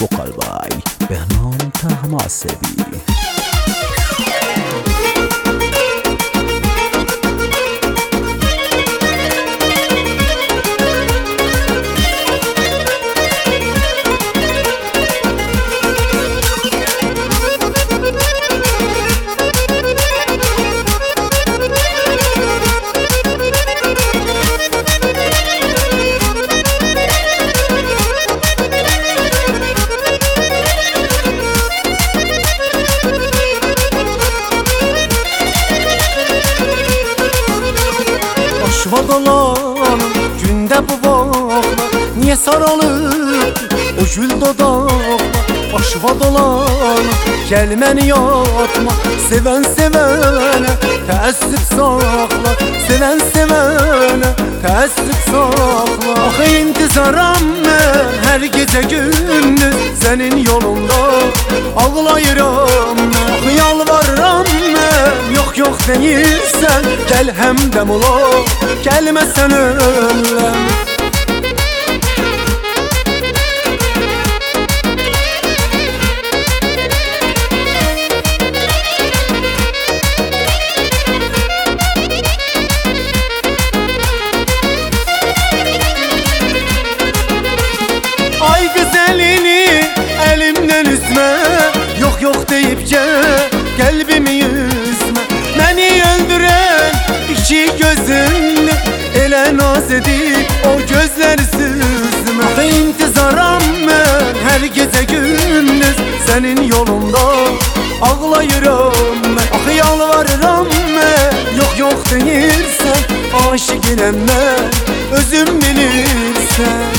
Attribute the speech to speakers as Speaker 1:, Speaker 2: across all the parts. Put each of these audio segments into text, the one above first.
Speaker 1: وقلبي بهنام تهماسبي.
Speaker 2: Başıma dolanım günde bu vakla, niye sarılıp o gül dodakla? Başıma dolanım gelmeni yatma, seven sevene teessüf sakla, seven sevene teessüf sakla. Ah intizaram ben her gece gündüz senin yolunda, ağlayıram ben, ah yalvarıram ben. Yok yok değilsen gel hemdem ola, gelmezsen ölüm. Ay güzelini elimden üzme, yok yok deyip kalbimi yüzme. Beni öldüren iki gözün ele naz edip o gözleri süzme. Ah intizaram ben her gece gündüz senin yolunda, ağlayırım ben, ah yalvarırım ben. Yok yok değilsen aşıkinem ben, özüm bilirsen.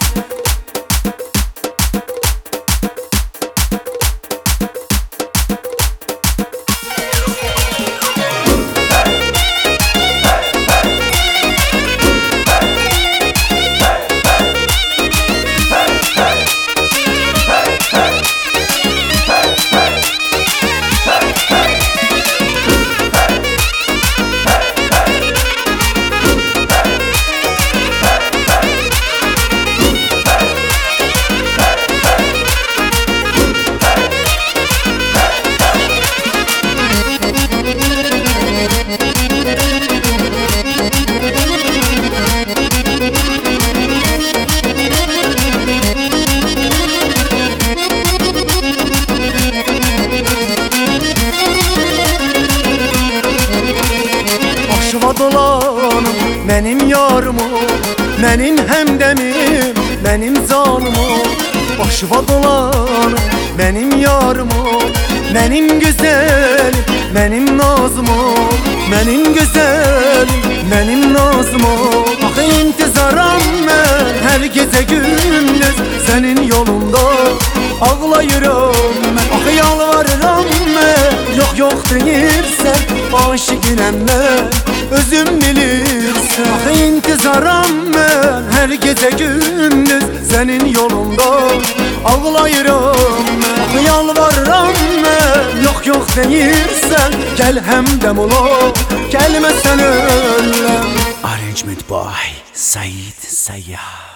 Speaker 2: Başıma dolanım benim yarım o, benim hemdemim, benim canım o. Başıma dolanım benim yarım o, benim güzelim, benim nazım o. Benim güzelim, benim nazım o. Ah intizaram ben her gece gündüz senin yolunda, ağlayırım ben, ah yalvarırım ben. Yok yok değilsen aşıkinem ben, özüm bilirsen. Ah intizaram ben her gece gündüz senin yolunda, ağlayırım ben, ah yalvarırım ben. Yok yok değilsen gel hemdem ola, gelmezsen ölüm.
Speaker 1: Arrangement by Said Sayyah.